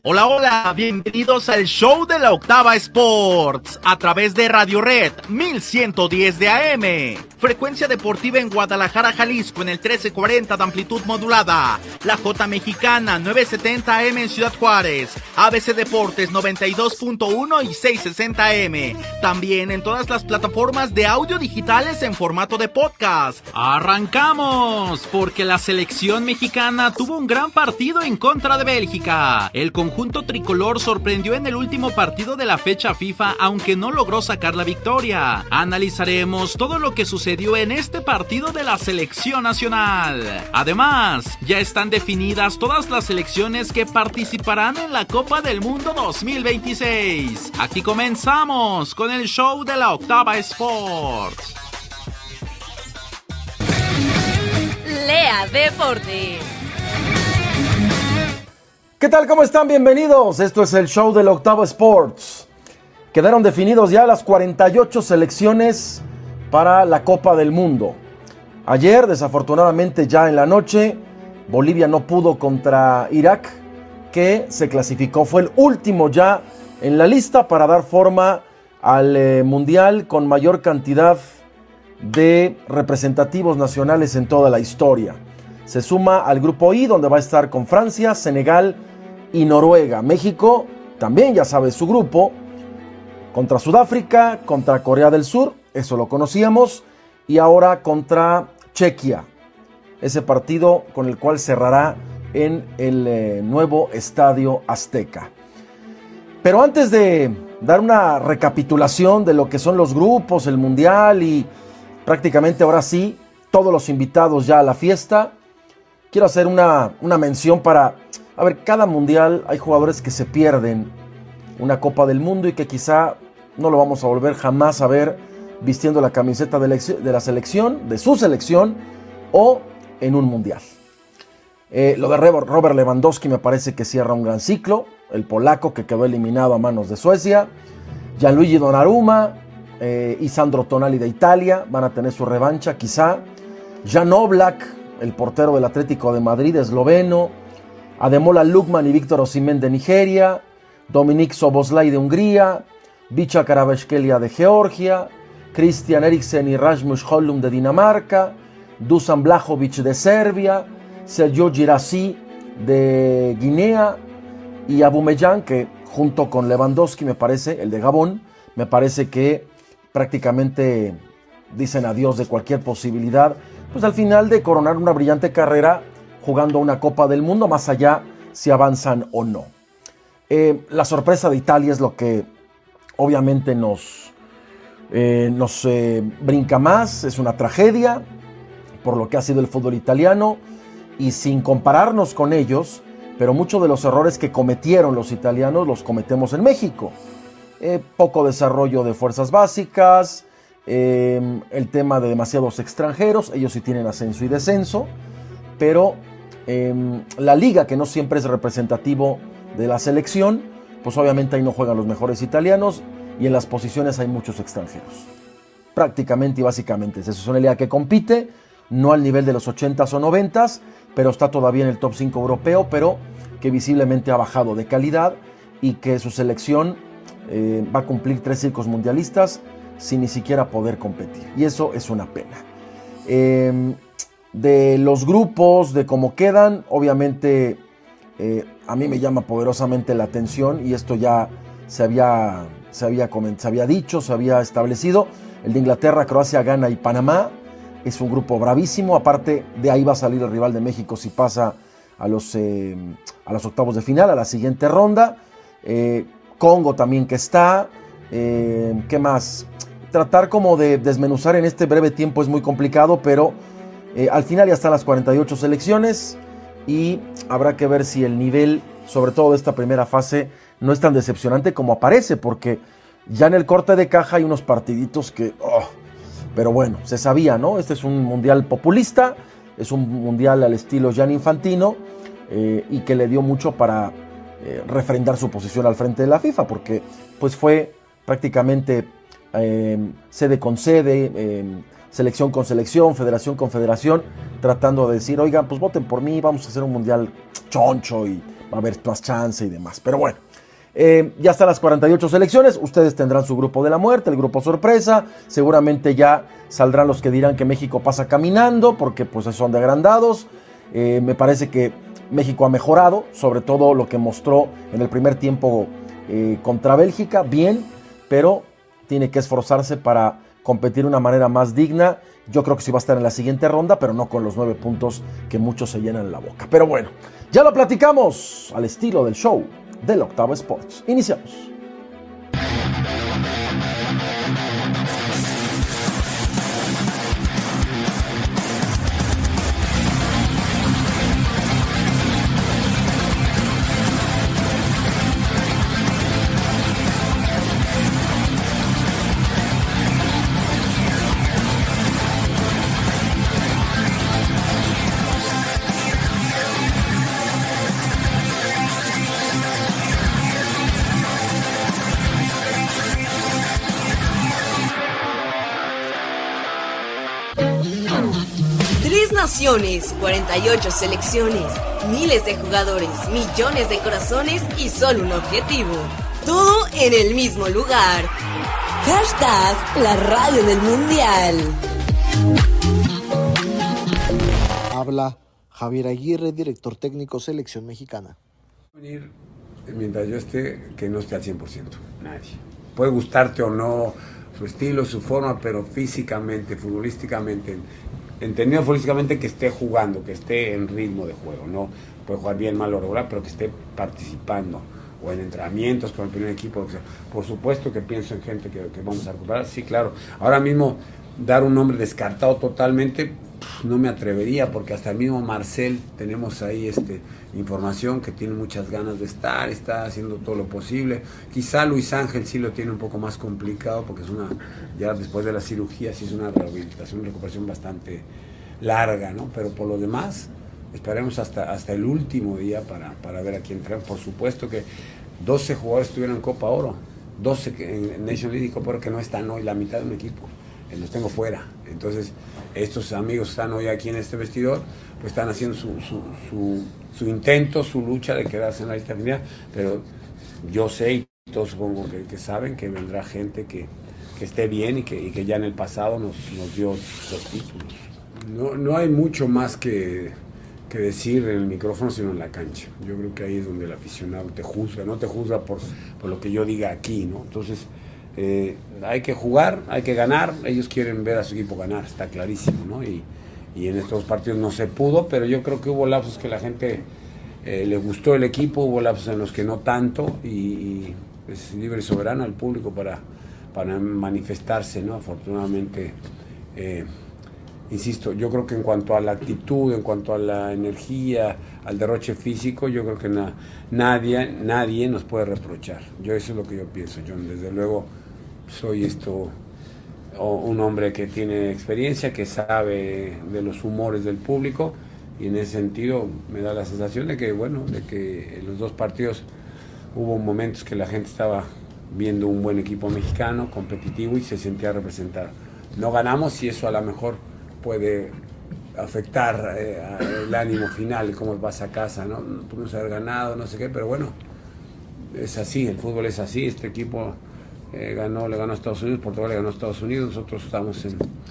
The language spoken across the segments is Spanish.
Hola, hola, bienvenidos al show de la Octava Sports, a través de Radio Red 1110 de AM, frecuencia deportiva en Guadalajara, Jalisco en el 1340 de amplitud modulada, la J Mexicana 970 AM en Ciudad Juárez, ABC Deportes 92.1 y 660 AM, también en todas las plataformas de audio digitales en formato de podcast. ¡Arrancamos! Porque la selección mexicana tuvo un gran partido en contra de Bélgica. El conjunto tricolor sorprendió en el último partido de la fecha FIFA, aunque no logró sacar la victoria. Analizaremos todo lo que sucedió en este partido de la selección nacional. Además, ya están definidas todas las selecciones que participarán en la Copa del Mundo 2026. Aquí comenzamos con el show de la Octava Sports. Lea Deportes. ¿Qué tal? ¿Cómo están? Bienvenidos. Esto es el show de la Octava Sports. Quedaron definidos ya las 48 selecciones para la Copa del Mundo. Ayer, desafortunadamente ya en la noche, Bolivia no pudo contra Irak, que se clasificó. Fue el último ya en la lista para dar forma al Mundial con mayor cantidad de representativos nacionales en toda la historia. Se suma al grupo I, donde va a estar con Francia, Senegal y Noruega. México también ya sabe su grupo, contra Sudáfrica, contra Corea del Sur, eso lo conocíamos, y ahora contra Chequia, ese partido con el cual cerrará en el nuevo Estadio Azteca. Pero antes de dar una recapitulación de lo que son los grupos, el Mundial y prácticamente ahora sí, todos los invitados ya a la fiesta, quiero hacer una mención para... A ver, cada mundial hay jugadores que se pierden una Copa del Mundo y que quizá no lo vamos a volver jamás a ver vistiendo la camiseta de la selección, de su selección, o en un mundial. Lo de Robert Lewandowski me parece que cierra un gran ciclo, el polaco que quedó eliminado a manos de Suecia, Gianluigi Donnarumma y Sandro Tonali de Italia van a tener su revancha quizá, Jan Oblak, el portero del Atlético de Madrid, esloveno, Ademola Lookman y Víctor Osimhen de Nigeria, Dominik Szoboszlai de Hungría, Vicha Kvaratskhelia de Georgia, Christian Eriksen y Rasmus Højlund de Dinamarca, Dusan Vlahovic de Serbia, Sergio Girassi de Guinea y Aubameyang, que junto con Lewandowski, me parece, el de Gabón, me parece que prácticamente dicen adiós de cualquier posibilidad, pues al final de coronar una brillante carrera jugando una Copa del Mundo, más allá si avanzan o no. La sorpresa de Italia es lo que obviamente nos brinca más, es una tragedia por lo que ha sido el fútbol italiano y sin compararnos con ellos, pero muchos de los errores que cometieron los italianos los cometemos en México. Poco desarrollo de fuerzas básicas, el tema de demasiados extranjeros, ellos sí tienen ascenso y descenso, pero la liga, que no siempre es representativo de la selección, pues obviamente ahí no juegan los mejores italianos y en las posiciones hay muchos extranjeros. Prácticamente y básicamente es eso. Es una liga que compite, no al nivel de los 80s o 90s, pero está todavía en el top 5 europeo, pero que visiblemente ha bajado de calidad y que su selección va a cumplir 3 ciclos mundialistas sin ni siquiera poder competir. Y eso es una pena. De los grupos, de cómo quedan, obviamente a mí me llama poderosamente la atención, y esto ya se había dicho, se había establecido, el de Inglaterra, Croacia, Ghana y Panamá. Es un grupo bravísimo, aparte de ahí va a salir el rival de México si pasa a los octavos de final, a la siguiente ronda. Congo también que está, ¿qué más? Tratar como de desmenuzar en este breve tiempo es muy complicado, pero al final ya están las 48 selecciones y habrá que ver si el nivel, sobre todo de esta primera fase, no es tan decepcionante como aparece, porque ya en el corte de caja hay unos partiditos que... pero bueno, se sabía, ¿no? Este es un mundial populista, es un mundial al estilo Gianni Infantino, y que le dio mucho para refrendar su posición al frente de la FIFA, porque pues fue prácticamente sede con sede, selección con selección, federación con federación, tratando de decir, oigan, pues voten por mí, vamos a hacer un mundial choncho y va a haber más chance y demás. Pero bueno, ya están las 48 selecciones, ustedes tendrán su grupo de la muerte, el grupo sorpresa, seguramente ya saldrán los que dirán que México pasa caminando, porque pues son de agrandados. Me parece que México ha mejorado, sobre todo lo que mostró en el primer tiempo contra Bélgica, bien, pero tiene que esforzarse para competir de una manera más digna. Yo creo que sí va a estar en la siguiente ronda, pero no con los 9 puntos que muchos se llenan la boca. Pero bueno, ya lo platicamos al estilo del show del Octavo Sports. Iniciamos. Naciones, 48 selecciones, miles de jugadores, millones de corazones y solo un objetivo. Todo en el mismo lugar. Hashtag la radio del mundial. Habla Javier Aguirre, director técnico Selección Mexicana. Mientras yo esté, que no esté al 100%, nadie. Puede gustarte o no su estilo, su forma, pero físicamente, futbolísticamente, entendido futbolísticamente, que esté jugando, que esté en ritmo de juego, no puede jugar bien, mal o regular, pero que esté participando o en entrenamientos con el primer equipo. Por supuesto que pienso en gente que vamos a recuperar, sí, claro. Ahora mismo dar un nombre descartado totalmente no me atrevería, porque hasta el mismo Marcel tenemos ahí información que tiene muchas ganas de estar, está haciendo todo lo posible. Quizá Luis Ángel sí lo tiene un poco más complicado, porque ya después de la cirugía sí es una rehabilitación, una recuperación bastante larga, ¿no? Pero por lo demás, esperemos hasta el último día para ver a quién traen. Por supuesto que 12 jugadores estuvieron en Copa Oro, 12 en Nation League y Copa Oro que no están hoy, la mitad de un equipo. Los tengo fuera. Entonces, estos amigos que están hoy aquí en este vestidor, pues están haciendo su intento, su lucha de quedarse en la lista final, pero yo sé, y todos supongo que saben, que vendrá gente que esté bien y que ya en el pasado nos dio los títulos. No hay mucho más que decir en el micrófono, sino en la cancha. Yo creo que ahí es donde el aficionado te juzga, no te juzga por lo que yo diga aquí, ¿no? Entonces, hay que jugar, hay que ganar. Ellos quieren ver a su equipo ganar, está clarísimo, ¿no? Y en estos partidos no se pudo, pero yo creo que hubo lapsos que la gente le gustó el equipo, hubo lapsos en los que no tanto, y es libre y soberano el público para manifestarse, ¿no? Afortunadamente, insisto, yo creo que en cuanto a la actitud, en cuanto a la energía, al derroche físico, yo creo que nadie nos puede reprochar. Eso es lo que yo pienso. Yo, desde luego, soy un hombre que tiene experiencia, que sabe de los humores del público, y en ese sentido me da la sensación de que en los dos partidos hubo momentos que la gente estaba viendo un buen equipo mexicano, competitivo, y se sentía representado. No ganamos, y eso a lo mejor puede afectar el ánimo final, cómo vas a casa, ¿no? No pudimos haber ganado, no sé qué, pero bueno, es así, el fútbol es así. Este equipo le ganó a Estados Unidos, Portugal le ganó a Estados Unidos, nosotros estamos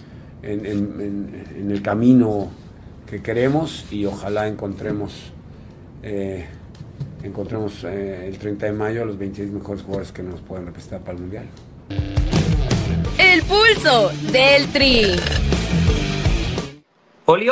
en el camino que queremos, y ojalá encontremos el 30 de mayo a los 26 mejores jugadores que nos puedan representar para el Mundial. El pulso del Tri. ¡Oli,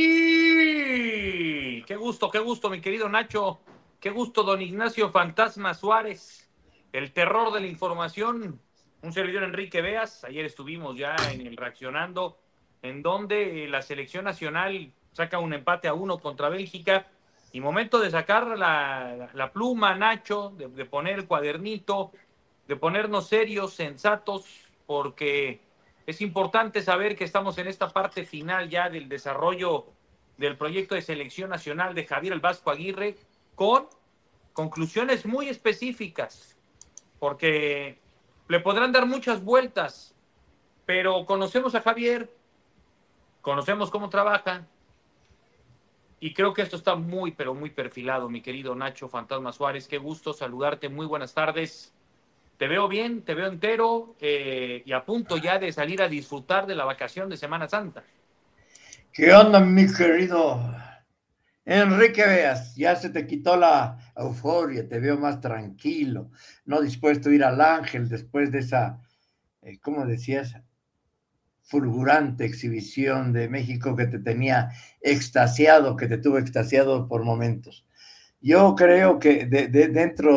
oli! Qué gusto, mi querido Nacho. Qué gusto, don Ignacio Fantasma Suárez. El terror de la información. Un servidor, Enrique Beas. Ayer estuvimos ya en el Reaccionando, en donde la selección nacional saca un empate a 1 contra Bélgica. Y momento de sacar la pluma, Nacho, de poner cuadernito, de ponernos serios, sensatos, porque es importante saber que estamos en esta parte final ya del desarrollo del proyecto de selección nacional de Javier el Vasco Aguirre, con conclusiones muy específicas, porque le podrán dar muchas vueltas, pero conocemos a Javier, conocemos cómo trabaja, Y creo que esto está muy, pero muy perfilado, mi querido Nacho Fantasma Suárez. Qué gusto saludarte, muy buenas tardes. Te veo bien, te veo entero y a punto ya de salir a disfrutar de la vacación de Semana Santa. ¿Qué onda, mi querido Enrique Veas? Ya se te quitó la euforia, te veo más tranquilo, no dispuesto a ir al Ángel después de esa, ¿cómo decías? Fulgurante exhibición de México que te tenía extasiado, que te tuvo extasiado por momentos. Yo creo que dentro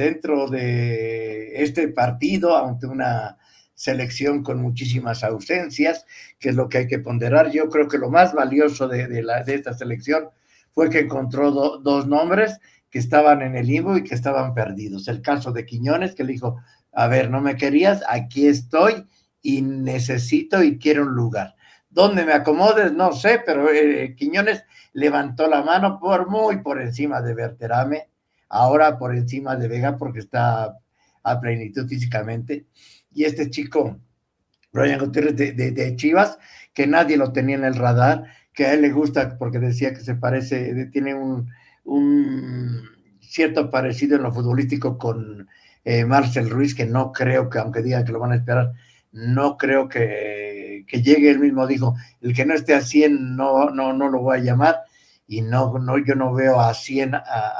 de este partido, ante una selección con muchísimas ausencias, que es lo que hay que ponderar, yo creo que lo más valioso de esta selección fue que encontró dos nombres que estaban en el limbo y que estaban perdidos. El caso de Quiñones, que le dijo, a ver, no me querías, aquí estoy y necesito y quiero un lugar. ¿Dónde me acomodes? No sé, pero Quiñones levantó la mano muy por encima de Berterame, ahora por encima de Vega porque está a plenitud físicamente. Y este chico, Brian Gutiérrez de Chivas, que nadie lo tenía en el radar, que a él le gusta porque decía que se parece, tiene un cierto parecido en lo futbolístico con Marcel Ruiz, que no creo que, aunque digan que lo van a esperar, no creo que llegue. Él mismo dijo, el que no esté a 100 no lo voy a llamar, y no yo no veo al 100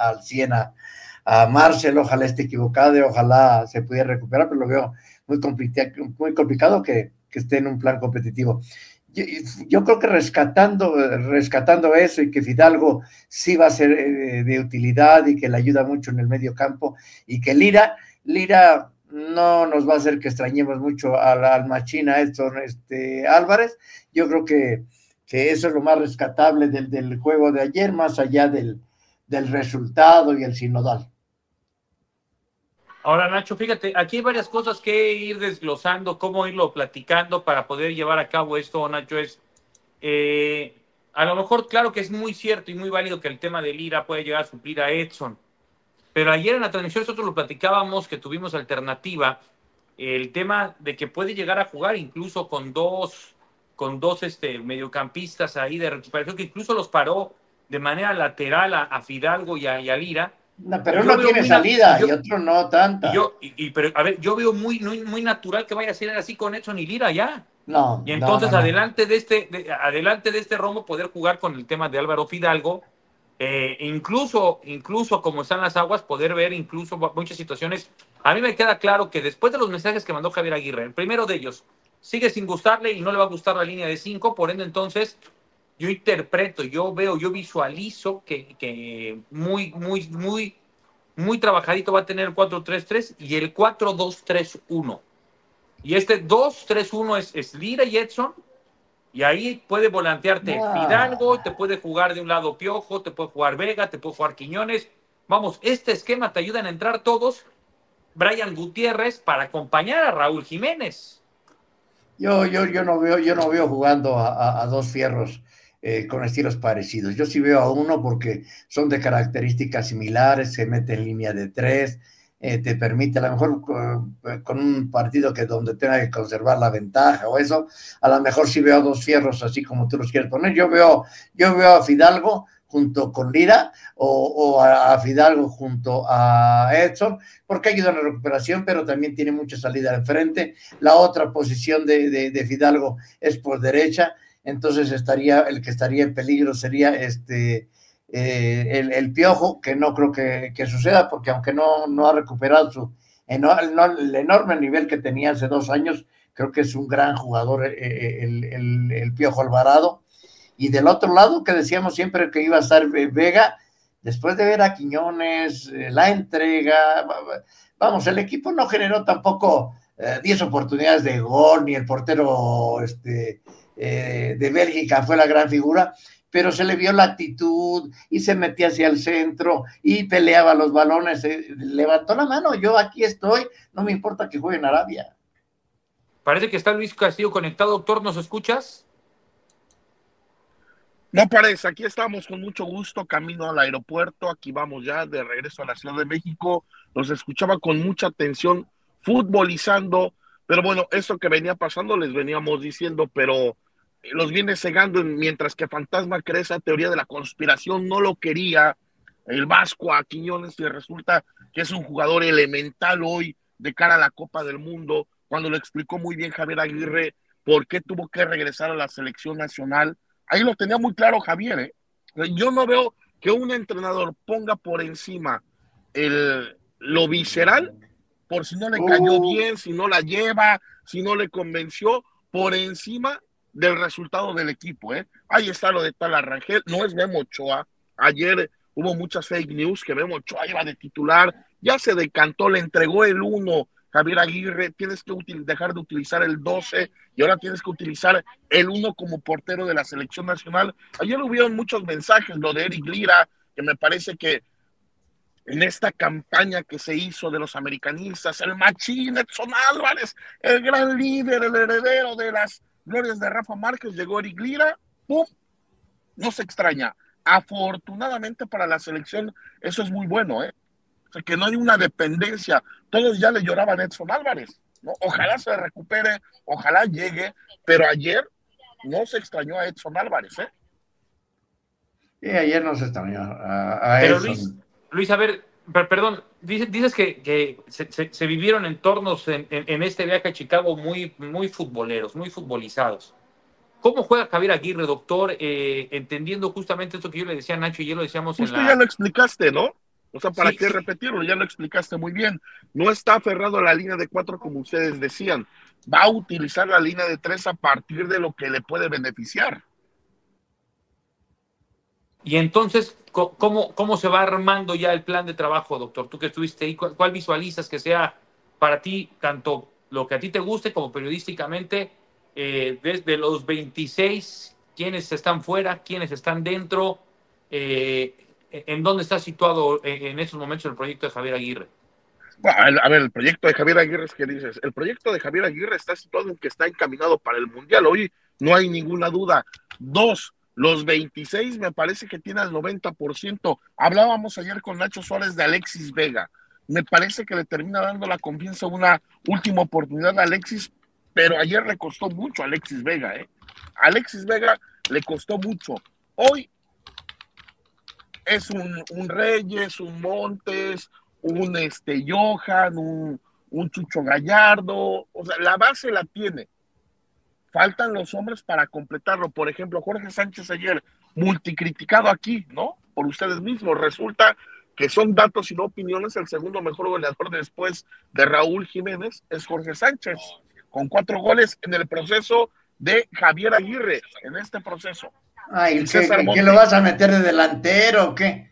a Marcel. Ojalá esté equivocado, ojalá se pudiera recuperar, pero lo veo muy complicado que esté en un plan competitivo. Yo creo que rescatando eso, y que Fidalgo sí va a ser de utilidad y que le ayuda mucho en el medio campo, y que Lira no nos va a hacer que extrañemos mucho al machina Edson Álvarez. Yo creo que eso es lo más rescatable del juego de ayer, más allá del resultado y el sinodal. Ahora, Nacho, fíjate, aquí hay varias cosas que ir desglosando, cómo irlo platicando para poder llevar a cabo esto, Nacho. A lo mejor, claro que es muy cierto y muy válido que el tema de Lira puede llegar a suplir a Edson, pero ayer en la transmisión nosotros lo platicábamos, que tuvimos alternativa, el tema de que puede llegar a jugar incluso con dos mediocampistas ahí de recuperación, que incluso los paró de manera lateral a Fidalgo y a Lira. No, pero uno tiene salida y otro no tanta. Pero a ver, yo veo muy natural que vaya a ser así con Edson y Lira ya. No. Y entonces adelante de este rombo poder jugar con el tema de Álvaro Fidalgo, incluso como están las aguas, poder ver incluso muchas situaciones. A mí me queda claro que después de los mensajes que mandó Javier Aguirre, el primero de ellos sigue sin gustarle y no le va a gustar la línea de 5, por ende entonces yo interpreto, yo visualizo que muy trabajadito va a tener el 4-3-3 y el 4-2-3-1. Y este 2-3-1 es Lira y Edson, y ahí puede volantearte Fidalgo, te puede jugar de un lado Piojo, te puede jugar Vega, te puede jugar Quiñones. Vamos, este esquema te ayuda a entrar todos. Brian Gutiérrez para acompañar a Raúl Jiménez. Yo no veo jugando a dos fierros con estilos parecidos. Yo sí veo a uno porque son de características similares, se mete en línea de 3, te permite a lo mejor con un partido que donde tenga que conservar la ventaja o eso, a lo mejor sí veo a dos fierros así como tú los quieres poner. Yo veo a Fidalgo junto con Lira o a Fidalgo junto a Edson, porque ayuda en la recuperación, pero también tiene mucha salida al frente. La otra posición de Fidalgo es por derecha, entonces el que estaría en peligro sería el Piojo, que no creo que suceda, porque aunque no ha recuperado el enorme nivel que tenía hace 2 años, creo que es un gran jugador el Piojo Alvarado. Y del otro lado, que decíamos siempre que iba a estar Vega, después de ver a Quiñones, la entrega, vamos, el equipo no generó tampoco 10 oportunidades de gol, ni el portero de Bélgica fue la gran figura, pero se le vio la actitud y se metía hacia el centro y peleaba los balones, levantó la mano, yo aquí estoy, no me importa que juegue en Arabia. Parece que está Luis Castillo conectado, doctor, ¿nos escuchas? No parece, aquí estamos con mucho gusto, camino al aeropuerto, aquí vamos ya de regreso a la Ciudad de México, los escuchaba con mucha atención, futbolizando, pero bueno, eso que venía pasando les veníamos diciendo, pero los viene cegando, mientras que Fantasma cree esa teoría de la conspiración, no lo quería el Vasco a Quiñones, y resulta que es un jugador elemental hoy de cara a la Copa del Mundo, cuando lo explicó muy bien Javier Aguirre por qué tuvo que regresar a la selección nacional. Ahí lo tenía muy claro Javier, ¿eh? Yo no veo que un entrenador ponga por encima lo visceral, por si no le cayó bien, si no la lleva, si no le convenció, por encima del resultado del equipo, ¿eh? Ahí está lo de Tal Rangel, no es Memo Ochoa. Ayer hubo muchas fake news que Memo Ochoa iba de titular, ya se decantó, le entregó el 1 Javier Aguirre, tienes que dejar de utilizar el 12 y ahora tienes que utilizar el 1 como portero de la selección nacional. Ayer hubieron muchos mensajes, lo de Eric Lira, que me parece que en esta campaña que se hizo de los americanistas, el machín Edson Álvarez, el gran líder, el heredero de las glorias de Rafa Márquez, llegó Eric Lira, ¡pum! No se extraña. Afortunadamente para la selección eso es muy bueno, ¿eh? O sea, que no hay una dependencia. Todos ya le lloraban a Edson Álvarez, ¿no? Ojalá se recupere, ojalá llegue, pero ayer no se extrañó a Edson Álvarez, ¿eh? Sí, ayer no se extrañó a Pero Edson. Luis, a ver, perdón, dices que se vivieron entornos en este viaje a Chicago muy, muy futboleros, muy futbolizados. ¿Cómo juega Javier Aguirre, doctor? Entendiendo justamente esto que yo le decía a Nacho y ya lo decíamos Justo ya lo explicaste, ¿no? O sea, ¿para qué repetirlo? Ya lo explicaste muy bien. No está aferrado a la línea de 4 como ustedes decían. Va a utilizar la línea de 3 a partir de lo que le puede beneficiar. Y entonces, ¿cómo se va armando ya el plan de trabajo, doctor? Tú que estuviste ahí, ¿cuál visualizas que sea para ti, tanto lo que a ti te guste como periodísticamente, desde los 26, quiénes están fuera, quiénes están dentro, en dónde está situado en estos momentos el proyecto de Javier Aguirre? Bueno, a ver, el proyecto de Javier Aguirre es que dices, el proyecto de Javier Aguirre está situado en que está encaminado para el Mundial. Hoy no hay ninguna duda. 2, los 26 me parece que tiene al 90%. Hablábamos ayer con Nacho Suárez de Alexis Vega. Me parece que le termina dando la confianza una última oportunidad a Alexis, pero ayer le costó mucho a Alexis Vega, ¿eh? Alexis Vega le costó mucho. Hoy es un Reyes, un Montes, un Johan, un Chucho Gallardo. O sea, la base la tiene. Faltan los hombres para completarlo. Por ejemplo, Jorge Sánchez ayer, multicriticado aquí, ¿no? Por ustedes mismos. Resulta que son datos y no opiniones. El segundo mejor goleador después de Raúl Jiménez es Jorge Sánchez, con 4 goles en el proceso de Javier Aguirre, en este proceso. Ay, ¿qué lo vas a meter de delantero o qué?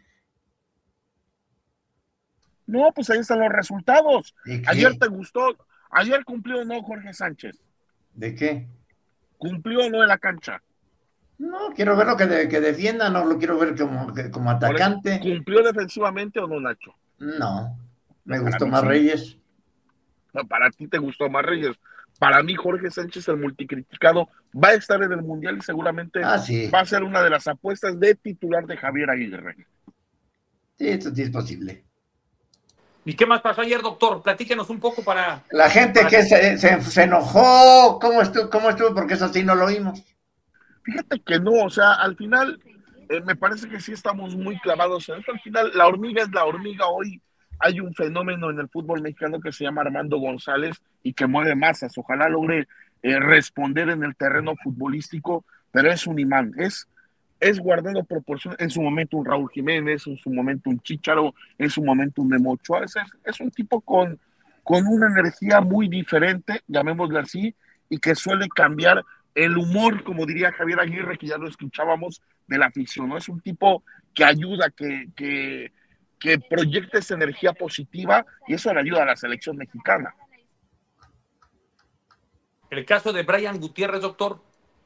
No, pues ahí están los resultados. Ayer te gustó, ayer cumplió o no Jorge Sánchez. ¿De qué? ¿Cumplió o no en la cancha? No, quiero verlo que defienda, no lo quiero ver como atacante. ¿Cumplió defensivamente o no, Nacho? No, me gustó más Reyes. No, para ti te gustó más Reyes. Para mí, Jorge Sánchez, el multicriticado, va a estar en el Mundial y seguramente va a ser una de las apuestas de titular de Javier Aguirre. Sí, esto sí es posible. ¿Y qué más pasó ayer, doctor? Platíquenos un poco para... La gente que se enojó, ¿cómo estuvo? Porque eso sí no lo oímos. Fíjate que no, o sea, al final me parece que sí estamos muy clavados en eso. Al final, la hormiga es la hormiga. Hoy hay un fenómeno en el fútbol mexicano que se llama Armando González y que mueve masas. Ojalá logre responder en el terreno futbolístico, pero es un imán, es guardando proporciones. En su momento un Raúl Jiménez, en su momento un Chícharo, en su momento un Memo Ochoa. Es un tipo con una energía muy diferente, llamémosle así, y que suele cambiar el humor, como diría Javier Aguirre, que ya lo escuchábamos, de la afición, ¿no? Es un tipo que ayuda, que proyecta esa energía positiva, y eso le ayuda a la selección mexicana. El caso de Brian Gutiérrez, doctor.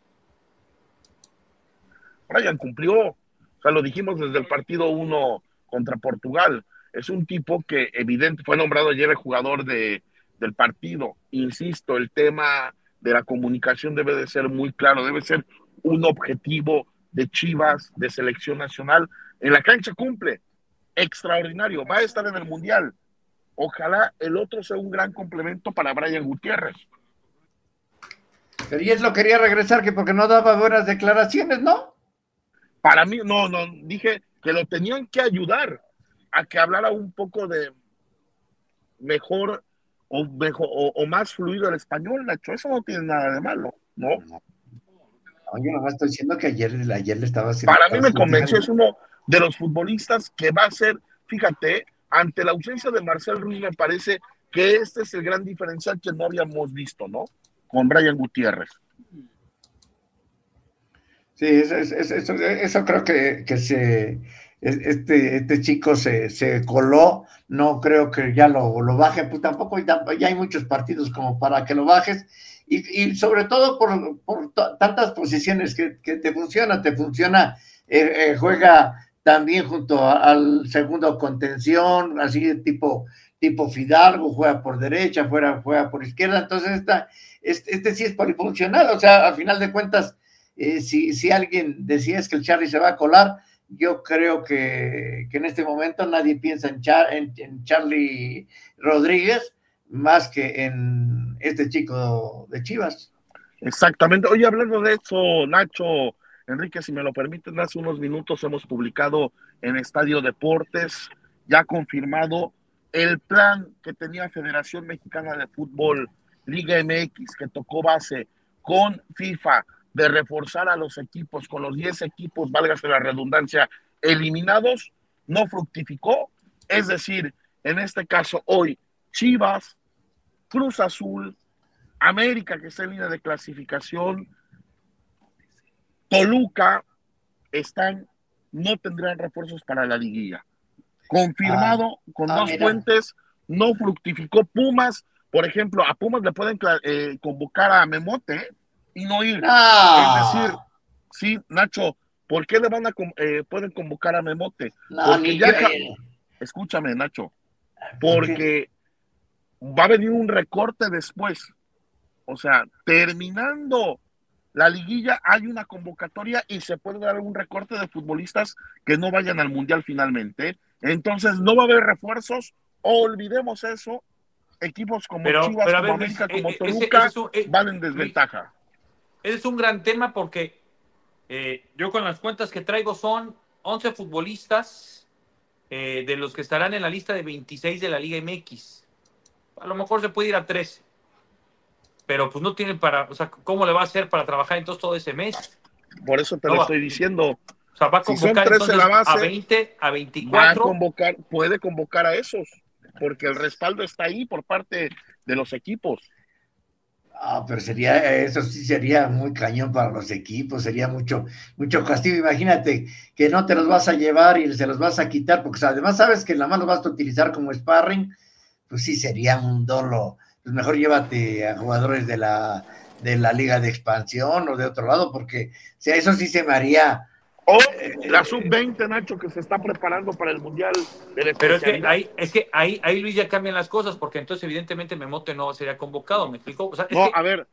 Brian cumplió, o sea, lo dijimos desde el partido 1 contra Portugal. Es un tipo que evidente fue nombrado ayer el jugador del partido. Insisto, el tema de la comunicación debe de ser muy claro, debe ser un objetivo de Chivas, de selección nacional. En la cancha cumple, extraordinario, va a estar en el Mundial. Ojalá el otro sea un gran complemento para Brian Gutiérrez. Pero ya lo quería regresar, que porque no daba buenas declaraciones, ¿no? Para mí, no, dije que lo tenían que ayudar a que hablara un poco de mejor o más fluido el español, Nacho. Eso no tiene nada de malo, ¿no? Yo nomás estoy diciendo que ayer le estaba haciendo. Para mí me convenció, es uno de los futbolistas que va a ser, fíjate, ante la ausencia de Marcel Ruiz, me parece que este es el gran diferencial que no habíamos visto, ¿no? Con Brian Gutiérrez. Sí, eso creo que este chico se coló. No creo que ya lo baje, pues tampoco ya hay muchos partidos como para que lo bajes, y sobre todo por tantas posiciones que te funciona, juega también junto al segundo contención, así de tipo Fidalgo, juega por derecha, juega por izquierda. Entonces este sí es polifuncional. O sea, al final de cuentas, si alguien decía es que el Charly se va a colar, yo creo que en este momento nadie piensa en Charly Rodríguez más que en este chico de Chivas. Exactamente. Oye, hablando de eso, Nacho, Enrique, si me lo permiten, hace unos minutos hemos publicado en Estadio Deportes, ya confirmado, el plan que tenía Federación Mexicana de Fútbol, Liga MX, que tocó base con FIFA, de reforzar a los equipos con los 10 equipos, válgase la redundancia, eliminados, no fructificó. Es decir, en este caso hoy, Chivas, Cruz Azul, América, que está en línea de clasificación, Toluca, no tendrán refuerzos para la liguilla. Confirmado con dos fuentes, no fructificó. Pumas, por ejemplo, a Pumas le pueden convocar a Memote, y no ir. Es decir, sí, Nacho, ¿por qué le pueden convocar a Memote? Porque escúchame, Nacho, porque va a venir un recorte después. O sea, terminando la liguilla hay una convocatoria y se puede dar un recorte de futbolistas que no vayan al Mundial finalmente. Entonces no va a haber refuerzos, olvidemos eso. Equipos como Chivas, como América, como Toluca van en desventaja. Ese es un gran tema porque yo con las cuentas que traigo son 11 futbolistas de los que estarán en la lista de 26 de la Liga MX. A lo mejor se puede ir a 13. Pero pues no tienen o sea, ¿cómo le va a hacer para trabajar entonces todo ese mes? Por eso te lo estoy diciendo. O sea, va a convocar entonces a 20, a 24. Puede convocar a esos, porque el respaldo está ahí por parte de los equipos. Pero eso sí sería muy cañón para los equipos, sería mucho castigo. Imagínate que no te los vas a llevar y se los vas a quitar, porque además sabes que nada más los vas a utilizar como sparring, pues sí sería un dolo. Pues mejor llévate a jugadores de la Liga de Expansión o de otro lado, porque eso sí se me haría. O la sub-20, Nacho, que se está preparando para el Mundial de la Pero es que ahí Luis ya cambian las cosas, porque entonces evidentemente Memote no sería convocado, ¿me explico? O sea, a ver,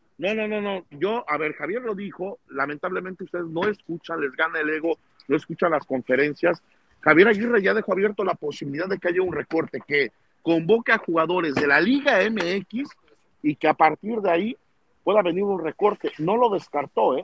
Javier lo dijo, lamentablemente ustedes no escuchan, les gana el ego, no escuchan las conferencias. Javier Aguirre ya dejó abierto la posibilidad de que haya un recorte, que convoque a jugadores de la Liga MX y que a partir de ahí pueda venir un recorte. No lo descartó,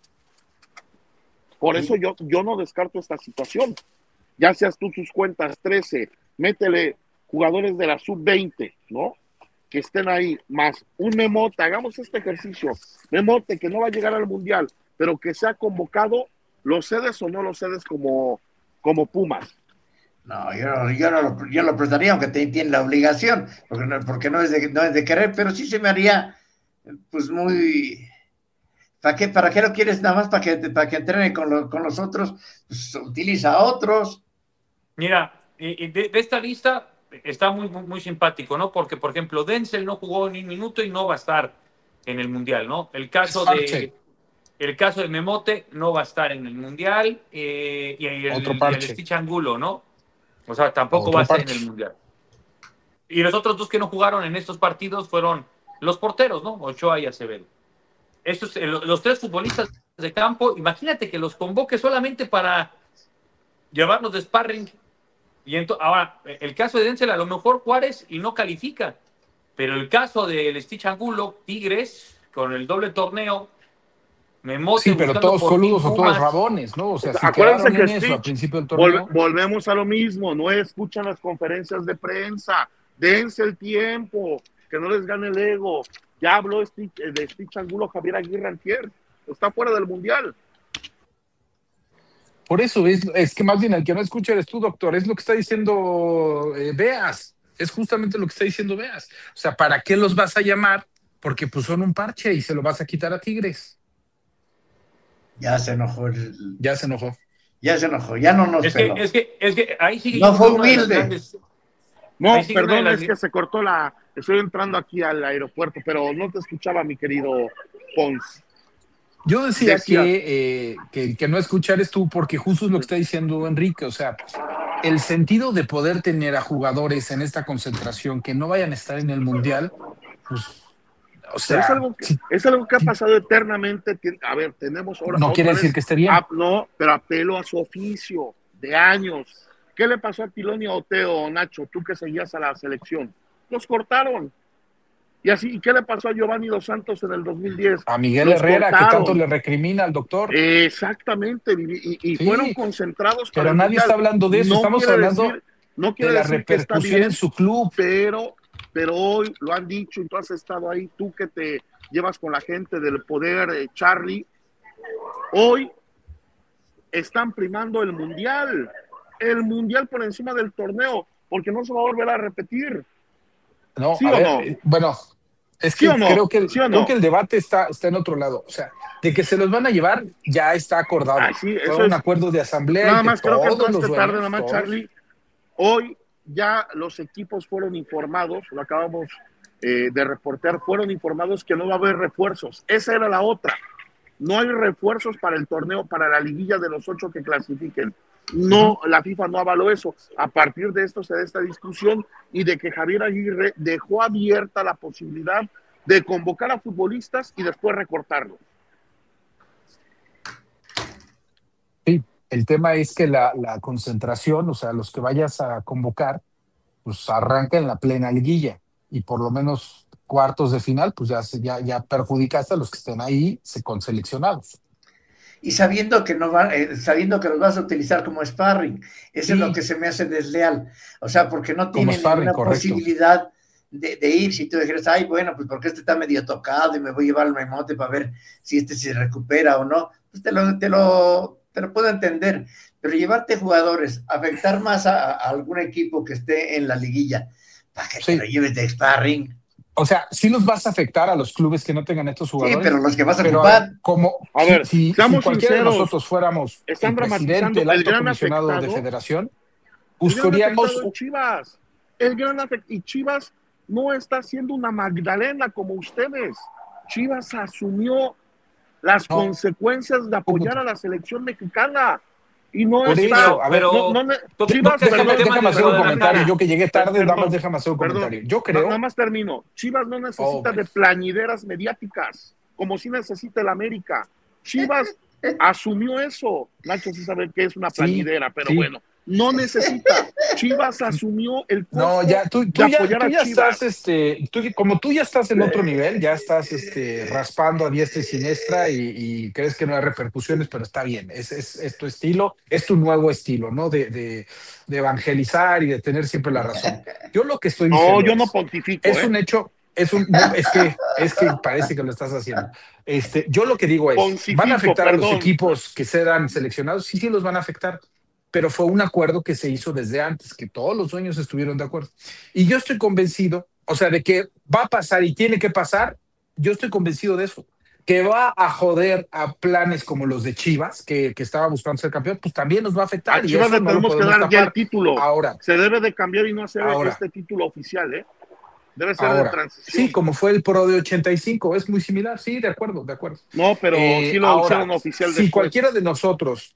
Por eso yo no descarto esta situación. Ya seas tú sus cuentas 13, métele jugadores de la sub-20, ¿no? Que estén ahí, más un Memote, hagamos este ejercicio. Memote, que no va a llegar al Mundial, pero que sea convocado, ¿lo cedes o no lo cedes como Pumas? No, yo lo prestaría, aunque tiene la obligación, porque no es de querer, pero sí se me haría, pues muy... ¿Para qué lo quieres nada más? ¿Para que entrene con los otros? Pues utiliza a otros. Mira, de esta lista está muy, muy, muy simpático, ¿no? Porque, por ejemplo, Denzel no jugó ni un minuto y no va a estar en el Mundial, ¿no? El caso de Memote no va a estar en el Mundial, y el Stitch Angulo, ¿no? O sea, tampoco va a estar en el Mundial. Y los otros dos que no jugaron en estos partidos fueron los porteros, ¿no? Ochoa y Acevedo. Estos, los tres futbolistas de campo, imagínate que los convoque solamente para llevarlos de sparring. Y ahora, el caso de Denzel, a lo mejor Juárez y no califica, pero el caso del Stitch Angulo, Tigres, con el doble torneo, Memote Sí, pero buscando todos por coludos fin o todos Pumas. rabones, ¿no? O sea, si Acuérdense quedaron que en eso al Stitch, principio del torneo. volvemos a lo mismo, no escuchan las conferencias de prensa, dense el tiempo, que no les gane el ego. Ya habló de Stitch Angulo Javier Aguirre antier, está fuera del Mundial. Por eso es que más bien el que no escucha eres tú, doctor, es lo que está diciendo Beas, es justamente lo que está diciendo Beas. O sea, ¿para qué los vas a llamar? Porque pues son un parche y se lo vas a quitar a Tigres. Ya se enojó. Ya se enojó. Ya se enojó, ya no nos peló. Es que ahí sigue. No fue una de las humilde. grandes- No, Ahí sigue una de perdón, las- es que se cortó estoy entrando aquí al aeropuerto, pero no te escuchaba, mi querido Pons. Yo decía Decía- que no escuchar es tú, porque justo es lo que está diciendo Enrique. O sea, el sentido de poder tener a jugadores en esta concentración que no vayan a estar en el Mundial, pues, o Pero sea, es algo que ha pasado eternamente. A ver, tenemos ahora. no quiere otra decir vez- que esté bien. No, pero apelo a su oficio de años. ¿Qué le pasó a Tilón y a Oteo, Nacho? Tú que seguías a la selección. Los cortaron. ¿Y qué le pasó a Giovanni Dos Santos en el 2010? A Miguel Los Herrera, que cortaron. tanto le recrimina al doctor. Exactamente, y Sí, fueron concentrados para pero el nadie Mundial. está hablando de eso, estamos quiere hablando no quiere de la decir que está repercusión bien, en su club. pero hoy lo han dicho y tú has estado ahí, tú que te llevas con la gente del poder, Charlie, hoy están primando el Mundial por encima del torneo, porque no se va a volver a repetir. No, ¿Sí a o ver, no? bueno, es ¿Sí que o no? creo que ¿Sí o no? creo que el debate está en otro lado. O sea, de que se los van a llevar, ya está acordado. Sí, Fue eso un es. acuerdo de asamblea. Nada y que más creo que todos los entraste tarde, dueños, nada más, todos. Charlie. Hoy ya los equipos fueron informados, lo acabamos de reportear, fueron informados que no va a haber refuerzos. Esa era la otra. No hay refuerzos para el torneo, para la liguilla de los 8 que clasifiquen. No, la FIFA no avaló eso. A partir de esto se da esta discusión y de que Javier Aguirre dejó abierta la posibilidad de convocar a futbolistas y después recortarlos. Sí, el tema es que la concentración, o sea, los que vayas a convocar, pues arranca en la plena liguilla y por lo menos cuartos de final, pues ya perjudicaste a los que estén ahí con seleccionados. Y sabiendo que sabiendo que los vas a utilizar como sparring, eso es lo que se me hace desleal. O sea, porque no tienen ninguna posibilidad de ir. Si tú dijeras, ay, bueno, pues porque este está medio tocado y me voy a llevar al Memote para ver si este se recupera o no, pues te lo puedo entender. Pero llevarte jugadores, afectar más a algún equipo que esté en la liguilla, para que te lo lleves de sparring. O sea, sí los vas a afectar a los clubes que no tengan estos jugadores. Sí, pero los que vas a ocupar. Si cualquiera de nosotros fuéramos están el presidente, el alto comisionado de federación, buscaríamos... Chivas. Y Chivas no está haciendo una Magdalena como ustedes. Chivas asumió las consecuencias de apoyar a la selección mexicana. Y no por está... eso, a ver, Chivas, déjame hacer un comentario. Yo que llegué tarde, nada más déjame hacer un comentario. Yo creo... Nada más termino. Chivas no necesita de plañideras mediáticas, como si necesita el América. Chivas asumió eso. Nacho sí sabe que es una plañidera, pero bueno, no necesita. Chivas asumió el costo tú de apoyar a Chivas. Como tú ya estás en otro nivel, ya estás raspando a diestra y siniestra y crees que no hay repercusiones, pero está bien, es tu estilo, es tu nuevo estilo, ¿no? De evangelizar y de tener siempre la razón. Yo lo que estoy diciendo yo no pontifico. Es un hecho, es que parece que lo estás haciendo. Yo lo que digo es, ¿van a afectar a los equipos que serán seleccionados? Sí, los van a afectar. Pero fue un acuerdo que se hizo desde antes, que todos los dueños estuvieron de acuerdo. Y yo estoy convencido, o sea, de que va a pasar y tiene que pasar, yo estoy convencido de eso, que va a joder a planes como los de Chivas, que estaba buscando ser campeón, pues también nos va a afectar. A Chivas le tenemos que dar ya el título. Ahora. Se debe de cambiar y no hacer este título oficial, ¿eh? Debe ser de transición. Sí, como fue el Pro de 85, es muy similar, sí, de acuerdo. No, pero sí lo hicieron oficial después. Si cualquiera de nosotros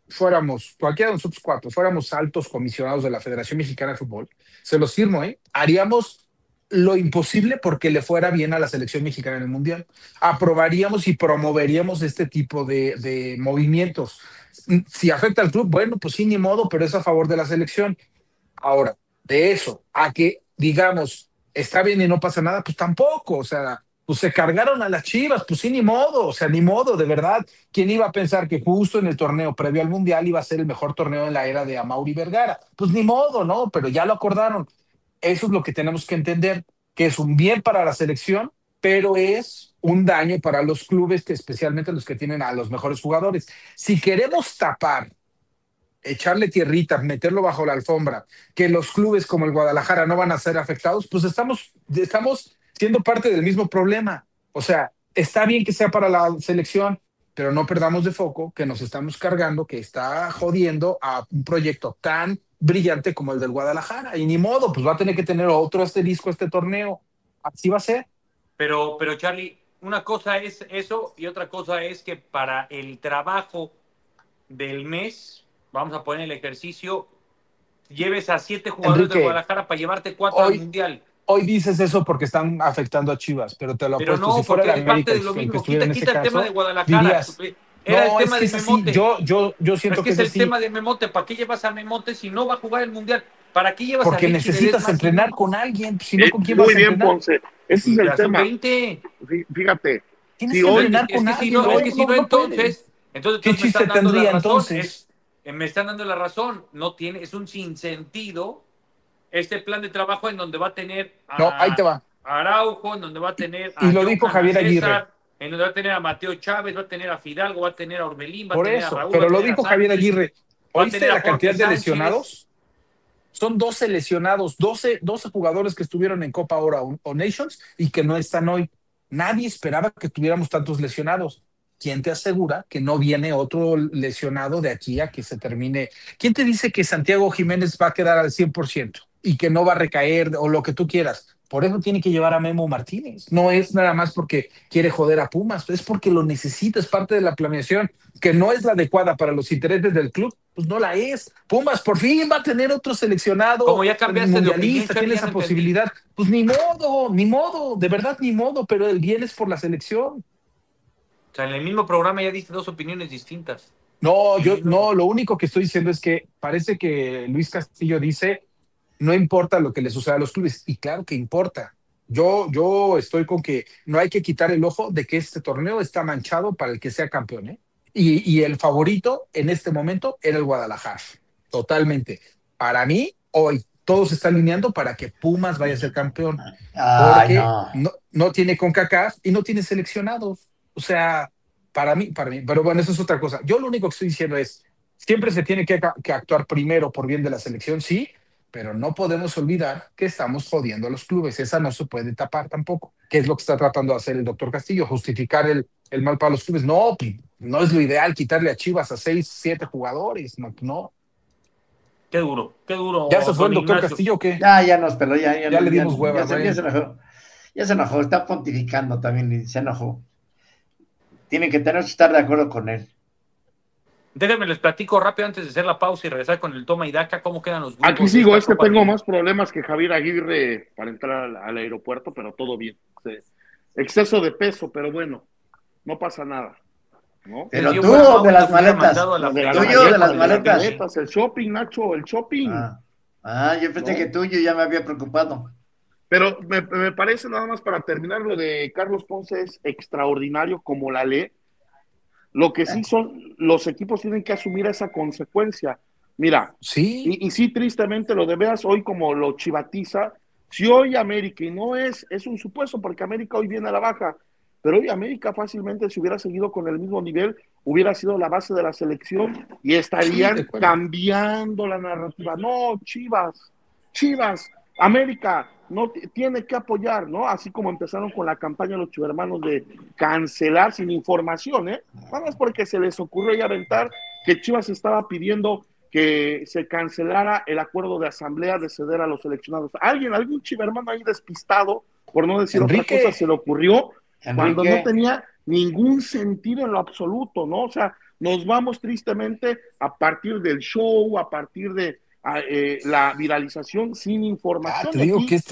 cuatro, fuéramos altos comisionados de la Federación Mexicana de Fútbol, se los firmo, haríamos lo imposible porque le fuera bien a la selección mexicana en el Mundial. Aprobaríamos y promoveríamos este tipo de movimientos. Si afecta al club, bueno, pues sí, ni modo, pero es a favor de la selección. Ahora, de eso a que digamos está bien y no pasa nada, pues tampoco. O sea, pues se cargaron a las Chivas, pues sí, ni modo, o sea, ni modo, de verdad. ¿Quién iba a pensar que justo en el torneo previo al Mundial iba a ser el mejor torneo en la era de Amaury Vergara? Pues ni modo, ¿no? Pero ya lo acordaron. Eso es lo que tenemos que entender, que es un bien para la selección, pero es un daño para los clubes, que especialmente los que tienen a los mejores jugadores. Si queremos tapar, echarle tierrita, meterlo bajo la alfombra, que los clubes como el Guadalajara no van a ser afectados, pues estamos siendo parte del mismo problema. O sea, está bien que sea para la selección, pero no perdamos de foco que nos estamos cargando, que está jodiendo a un proyecto tan brillante como el del Guadalajara. Y ni modo, pues va a tener que tener otro asterisco este torneo. Así va a ser. Pero Charlie, una cosa es eso y otra cosa es que para el trabajo del mes, vamos a poner el ejercicio, lleves a 7 jugadores Enrique, de Guadalajara para llevarte 4 al Mundial. Hoy dices eso porque están afectando a Chivas, pero te lo apuesto, no, si fuera porque el es parte América de lo el que mismo. estuviera en ese Quita el caso, tema de Guadalajara. dirías, Era el no, tema es que de es así. Memote. Yo siento que es es el así. tema de Memote. ¿Para qué llevas a Memote si no va a jugar el Mundial? ¿Para qué llevas porque a Richie necesitas Ledesma entrenar si con alguien, si no, ¿con quién vas Muy a bien, entrenar? Ponce. Ese es el tema. 20. Fíjate. Tienes Si que hoy, entrenar con alguien. Es que si no, entonces ¿Qué me chiste están dando tendría la razón. entonces? Me están dando la razón. No tiene, es un sinsentido este plan de trabajo en donde va a tener No, ahí te va. a Araujo, en donde va a tener a Y lo dijo Johan, Javier a César, Aguirre. en donde va a tener a Mateo Chávez, va a tener a Fidalgo, va a tener a Orbelín, va a Por tener a eso, Raúl, va pero a lo tener dijo a Javier Sánchez, Aguirre. va a ¿Oíste tener a la cantidad Jorge de Sánchez. lesionados? Son 12 lesionados, 12 jugadores que estuvieron en Copa Oro o Nations y que no están hoy. Nadie esperaba que tuviéramos tantos lesionados. ¿Quién te asegura que no viene otro lesionado de aquí a que se termine? ¿Quién te dice que Santiago Jiménez va a quedar al 100% y que no va a recaer o lo que tú quieras? Por eso tiene que llevar a Memo Martínez. No es nada más porque quiere joder a Pumas, es porque lo necesita, es parte de la planeación, que no es la adecuada para los intereses del club, pues no la es. Pumas por fin va a tener otro seleccionado Como ya cambiaste de opinión, mundialista, Charlie, tiene ya esa no entendí. posibilidad. Pues ni modo, de verdad ni modo, pero el bien es por la selección. O sea, en el mismo programa ya diste 2 opiniones distintas. No, lo único que estoy diciendo es que parece que Luis Castillo dice, no importa lo que le suceda a los clubes, y claro que importa. Yo estoy con que no hay que quitar el ojo de que este torneo está manchado para el que sea campeón, ¿eh? Y el favorito en este momento era el Guadalajara, totalmente. Para mí, hoy todo se está alineando para que Pumas vaya a ser campeón, porque no tiene CONCACAF y no tiene seleccionados. O sea, para mí, pero bueno, eso es otra cosa. Yo lo único que estoy diciendo es, siempre se tiene que actuar primero por bien de la selección, sí, pero no podemos olvidar que estamos jodiendo a los clubes. Esa no se puede tapar tampoco, que es lo que está tratando de hacer el doctor Castillo, justificar el mal para los clubes. No, no es lo ideal quitarle a Chivas a 6, 7 jugadores, no. Qué duro. ¿Ya se fue el doctor Ignacio. Castillo o qué? Ya nos peló, ya le dimos hueva. Ya se enojó, está pontificando también y se enojó. Tenemos que estar de acuerdo con él. Déjenme les platico rápido antes de hacer la pausa y regresar con el toma y daca, cómo quedan los grupos. Aquí sigo, es que tengo más problemas que Javier Aguirre para entrar al aeropuerto, pero todo bien. Exceso de peso, pero bueno, no pasa nada, ¿no? Pero tú, de las maletas. De las maletas. El shopping, Nacho, el shopping. Yo pensé que tuyo ya me había preocupado. Pero me parece, nada más para terminar, lo de Carlos Ponce es extraordinario como la ley. Lo que sí son, los equipos tienen que asumir esa consecuencia. Mira, sí, y sí, tristemente lo de Veas hoy como lo chivatiza. Si hoy América, y no es un supuesto, porque América hoy viene a la baja, pero hoy América fácilmente, si hubiera seguido con el mismo nivel, hubiera sido la base de la selección y estarían cambiando la narrativa. No, Chivas, América no tiene que apoyar, ¿no? Así como empezaron con la campaña los chivermanos de cancelar sin información, nada más porque se les ocurrió ya aventar que Chivas estaba pidiendo que se cancelara el acuerdo de asamblea de ceder a los seleccionados. Algún chivermano ahí despistado, por no decir otra cosa, se le ocurrió cuando no tenía ningún sentido en lo absoluto, ¿no? O sea, nos vamos tristemente a partir del show, a partir de la viralización sin información. Te digo que este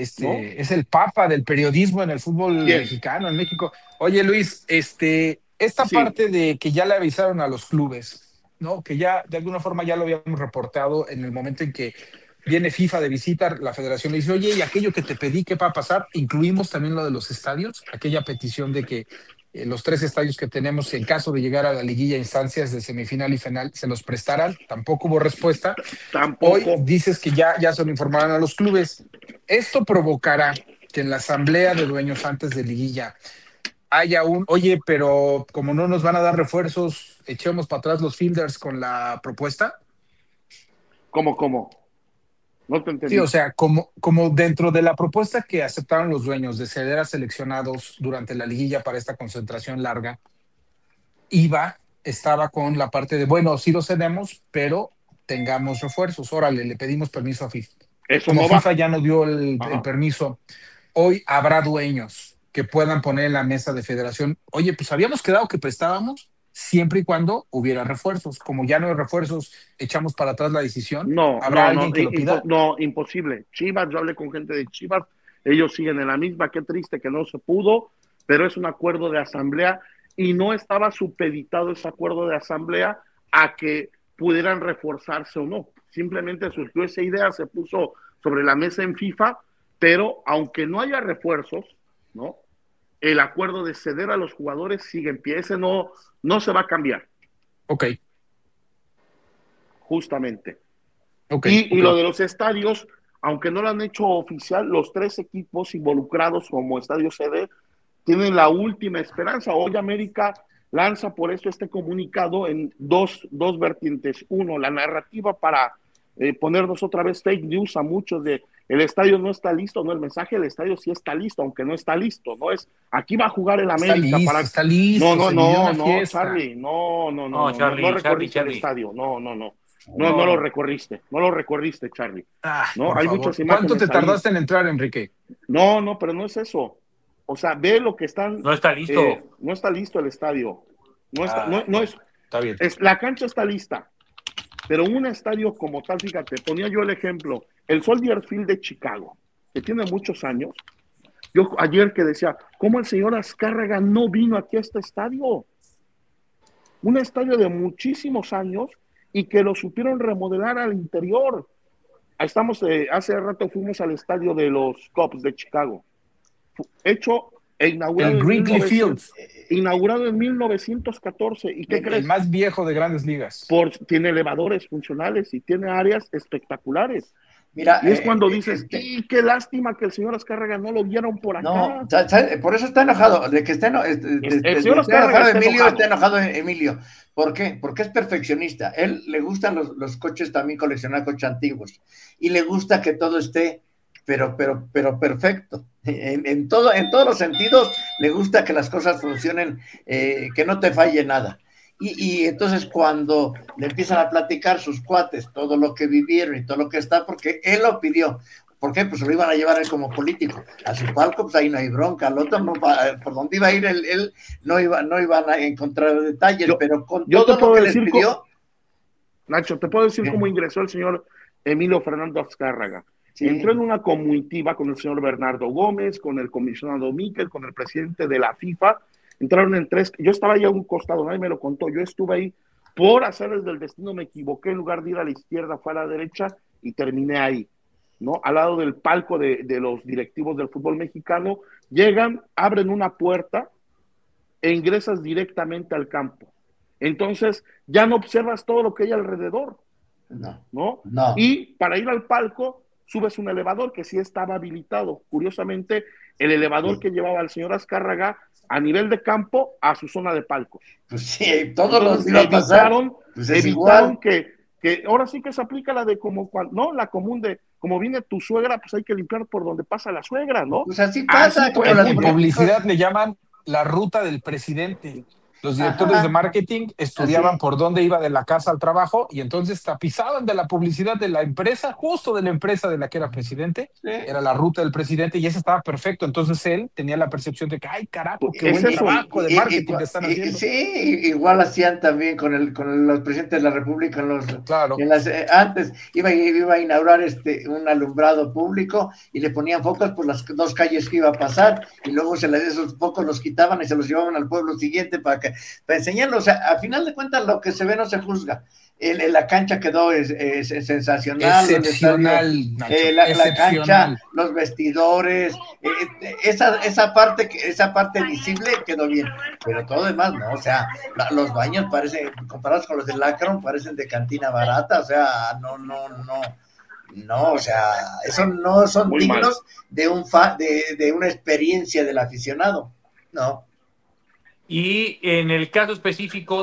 es el papa del periodismo en el fútbol mexicano, en México. Oye, Luis, esta parte de que ya le avisaron a los clubes, ¿no? Que ya de alguna forma ya lo habíamos reportado en el momento en que viene FIFA de visita, la federación le dice, oye, y aquello que te pedí, ¿qué va a pasar? Incluimos también lo de los estadios, aquella petición de que los 3 estadios que tenemos, en caso de llegar a la liguilla instancias de semifinal y final, se los prestaran. Tampoco hubo respuesta. Tampoco. Hoy dices que ya se lo informarán a los clubes. Esto provocará que en la asamblea de dueños antes de liguilla haya oye, pero como no nos van a dar refuerzos, echemos para atrás los fielders con la propuesta. ¿Cómo? No te entendí. Sí, o sea, como dentro de la propuesta que aceptaron los dueños de ceder a seleccionados durante la liguilla para esta concentración larga, estaba con la parte de, bueno, sí lo cedemos, pero tengamos refuerzos. Órale, le pedimos permiso a FIFA. Eso como no FIFA va. ya no dio el permiso, hoy habrá dueños que puedan poner en la mesa de federación, oye, pues habíamos quedado que prestábamos siempre y cuando hubiera refuerzos. Como ya no hay refuerzos, echamos para atrás la decisión. ¿Habrá alguien que lo pida? No, imposible. Chivas, yo hablé con gente de Chivas, ellos siguen en la misma, qué triste que no se pudo, pero es un acuerdo de asamblea y no estaba supeditado ese acuerdo de asamblea a que pudieran reforzarse o no. Simplemente surgió esa idea, se puso sobre la mesa en FIFA, pero aunque no haya refuerzos, ¿no? El acuerdo de ceder a los jugadores sigue en pie, ese no se va a cambiar. Ok. Justamente. Y lo de los estadios, aunque no lo han hecho oficial, los 3 equipos involucrados como estadio sede tienen la última esperanza. Hoy América lanza por esto este comunicado en dos vertientes. Uno, la narrativa para ponernos otra vez fake news a muchos de el estadio no está listo, no, el mensaje del estadio sí está listo, aunque no está listo, no es, aquí va a jugar el América. Está listo. No, Charlie, no recorriste el estadio, no lo recorriste, Charlie. Hay muchas imágenes. ¿Cuánto te tardaste en entrar, Enrique? No, pero no es eso. O sea, ve lo que están. No está listo. No está listo el estadio. Está bien. La cancha está lista. Pero un estadio como tal, fíjate, ponía yo el ejemplo, el Soldier Field de Chicago, que tiene muchos años. Yo ayer que decía, ¿cómo el señor Azcárraga no vino aquí a este estadio? Un estadio de muchísimos años y que lo supieron remodelar al interior. Ahí estamos, hace rato fuimos al estadio de los Cubs de Chicago. Hecho e inaugurado el Wrigley Field. Inaugurado en 1914. ¿Y qué crees? El más viejo de Grandes Ligas. Tiene elevadores funcionales y tiene áreas espectaculares. Mira, y es cuando dices, qué lástima que el señor Azcárraga no lo vieron por acá. No, por eso está enojado. De que el señor Azcárraga está enojado Emilio. ¿Por qué? Porque es perfeccionista. Él le gustan los coches, también coleccionar coches antiguos. Y le gusta que todo esté pero perfecto. En todos los sentidos le gusta que las cosas funcionen, que no te falle nada. Y entonces cuando le empiezan a platicar sus cuates todo lo que vivieron y todo lo que está, porque él lo pidió. ¿Por qué? Pues lo iban a llevar él como político. A su palco, pues ahí no hay bronca. Al otro, por donde iba a ir él no iban a encontrar detalles, pero con todo lo que les pidió. Nacho, te puedo decir cómo ingresó el señor Emilio Fernando Azcárraga. Sí. Entró en una comitiva con el señor Bernardo Gómez, con el comisionado Miquel, con el presidente de la FIFA. Entraron en 3, yo estaba ahí a un costado, nadie me lo contó, yo estuve ahí, por hacerles del destino me equivoqué, en lugar de ir a la izquierda fue a la derecha y terminé ahí, ¿no? Al lado del palco de los directivos del fútbol mexicano, llegan, abren una puerta e ingresas directamente al campo. Entonces, ya no observas todo lo que hay alrededor, ¿no? Y para ir al palco, subes un elevador que sí estaba habilitado. Curiosamente, el elevador que llevaba al señor Azcárraga a nivel de campo a su zona de palcos. Pues sí, todos los iba a pasar. Evitaron que ahora sí que se aplica la de como cuando, ¿no? La común de como viene tu suegra, pues hay que limpiar por donde pasa la suegra, ¿no? Pues así pasa. En publicidad le llaman la ruta del presidente. Los directores de marketing estudiaban por dónde iba de la casa al trabajo y entonces tapizaban de la publicidad de la empresa, justo de la empresa de la que era presidente, era la ruta del presidente y ese estaba perfecto. Entonces él tenía la percepción de que, ay, carajo, qué buen trabajo de marketing que están haciendo. Sí, igual hacían también con los presidentes de la República, antes iba a inaugurar un alumbrado público y le ponían focos por las 2 calles que iba a pasar y luego esos focos los quitaban y se los llevaban al pueblo siguiente para que para enseñarlo. O sea, al final de cuentas, lo que se ve no se juzga. La cancha quedó sensacional. Excepcional, Nacho, la cancha, los vestidores, esa parte visible quedó bien, pero todo demás no. O sea, los baños parecen, comparados con los del Akron, parecen de cantina barata. O sea, no, o sea, eso no son muy dignos mal. de una experiencia del aficionado, no. Y en el caso específico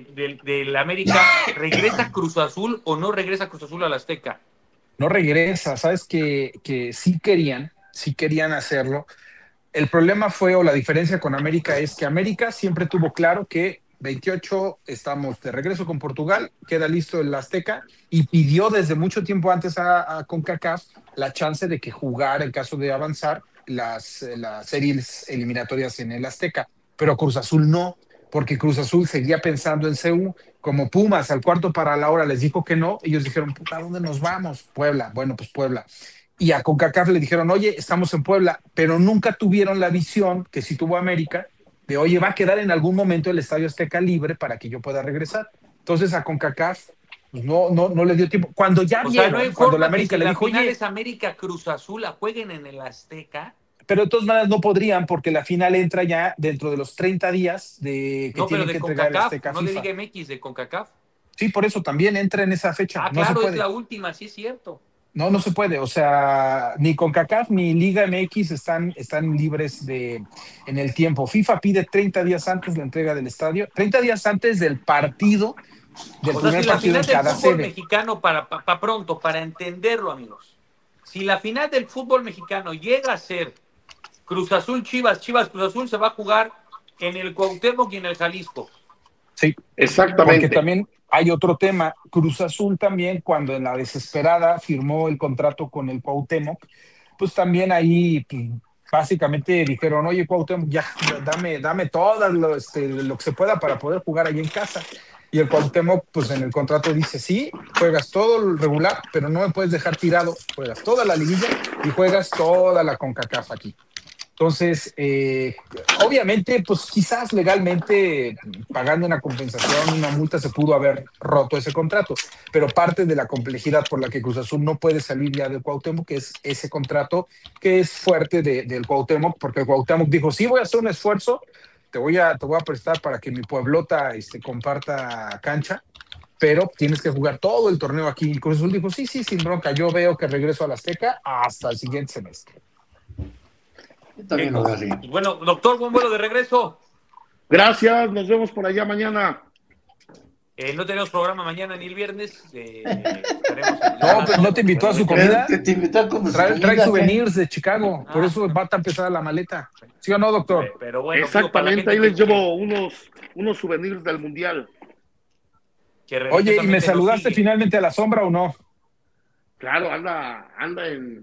del América, ¿regresa Cruz Azul o no regresa Cruz Azul al Azteca? No regresa, sabes que sí querían hacerlo. El problema fue, o la diferencia con América, es que América siempre tuvo claro que 28 estamos de regreso con Portugal, queda listo el Azteca, y pidió desde mucho tiempo antes a CONCACAF la chance de que jugara, en caso de avanzar, las series eliminatorias en el Azteca. Pero Cruz Azul no, porque Cruz Azul seguía pensando en CU. Como Pumas al cuarto para la hora les dijo que no, ellos dijeron, puta, ¿a dónde nos vamos? Puebla. Bueno, pues Puebla. Y a CONCACAF le dijeron, oye, estamos en Puebla, pero nunca tuvieron la visión que sí tuvo América de, oye, va a quedar en algún momento el Estadio Azteca libre para que yo pueda regresar. Entonces a CONCACAF pues no le dio tiempo. Cuando ya vieron, cuando la América le dijo, oye, es América Cruz Azul, la jueguen en el Azteca. Pero de todas maneras no podrían, porque la final entra ya dentro de los 30 días de que tienen que entregar el Azteca FIFA. No de Liga MX, de CONCACAF. Sí, por eso también entra en esa fecha. Ah, claro, es la última, sí es cierto. No se puede. O sea, ni CONCACAF ni Liga MX están libres en el tiempo. FIFA pide 30 días antes la entrega del estadio, 30 días antes del partido, del primer partido en cada sede. Si la final del fútbol mexicano, para pronto, para entenderlo, amigos, si la final del fútbol mexicano llega a ser Cruz Azul, Chivas, Cruz Azul, se va a jugar en el Cuauhtémoc y en el Jalisco. Sí, exactamente. Porque también hay otro tema. Cruz Azul también, cuando en la desesperada firmó el contrato con el Cuauhtémoc, pues también ahí básicamente dijeron, oye, Cuauhtémoc, ya dame todo lo que se pueda para poder jugar ahí en casa. Y el Cuauhtémoc, pues en el contrato dice, sí, juegas todo el regular, pero no me puedes dejar tirado. Juegas toda la liguilla y juegas toda la CONCACAF aquí. Entonces, obviamente, pues quizás legalmente, pagando una compensación, una multa, se pudo haber roto ese contrato, pero parte de la complejidad por la que Cruz Azul no puede salir ya del Cuauhtémoc, que es ese contrato que es fuerte del Cuauhtémoc, porque el Cuauhtémoc dijo, sí, voy a hacer un esfuerzo, te voy a prestar para que mi pueblota comparta cancha, pero tienes que jugar todo el torneo aquí. Y Cruz Azul dijo, sí, sin bronca, yo veo que regreso al Azteca hasta el siguiente semestre. También lo veo así. Bueno, doctor, buen vuelo de regreso. Gracias, nos vemos por allá mañana. No tenemos programa mañana ni el viernes. No, pero no te invitó a su comida. Te invitó a comer. Trae souvenirs de Chicago, por eso va tan pesada la maleta. ¿Sí o no, doctor? Pero bueno, exactamente, ahí les llevo unos souvenirs del Mundial. Oye, ¿y me saludaste finalmente a la sombra o no? Claro, anda en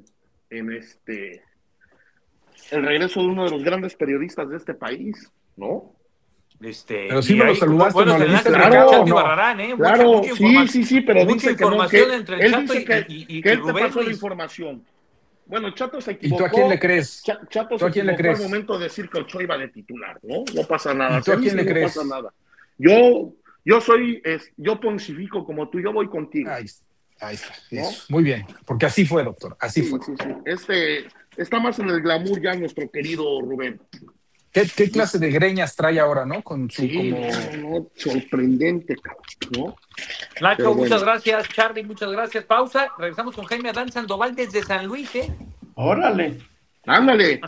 el regreso de uno de los grandes periodistas de este país, ¿no? Pero sí me lo saludaste, ¿no? ¿Le diste claro, no? Claro, sí, pero dice que no, que entre el Chato y él te Rubén pasó la información. Bueno, Chato se equivocó. ¿Y tú a quién le crees? Chato se equivocó al momento de decir que Ochoa iba de titular, ¿no? No pasa nada. ¿Y tú a quién le crees? No pasa nada. Yo pontifico como tú, yo voy contigo. Ahí está. ¿No? Muy bien, porque así fue, doctor, así fue. Sí. Está más en el glamour ya nuestro querido Rubén. ¿Qué clase de greñas trae ahora, no? Con su sorprendente, ¿no? Nacho, muchas gracias. Charlie, muchas gracias. Pausa. Regresamos con Jaime Adán Sandoval desde San Luis, ¿eh? Órale. Ándale.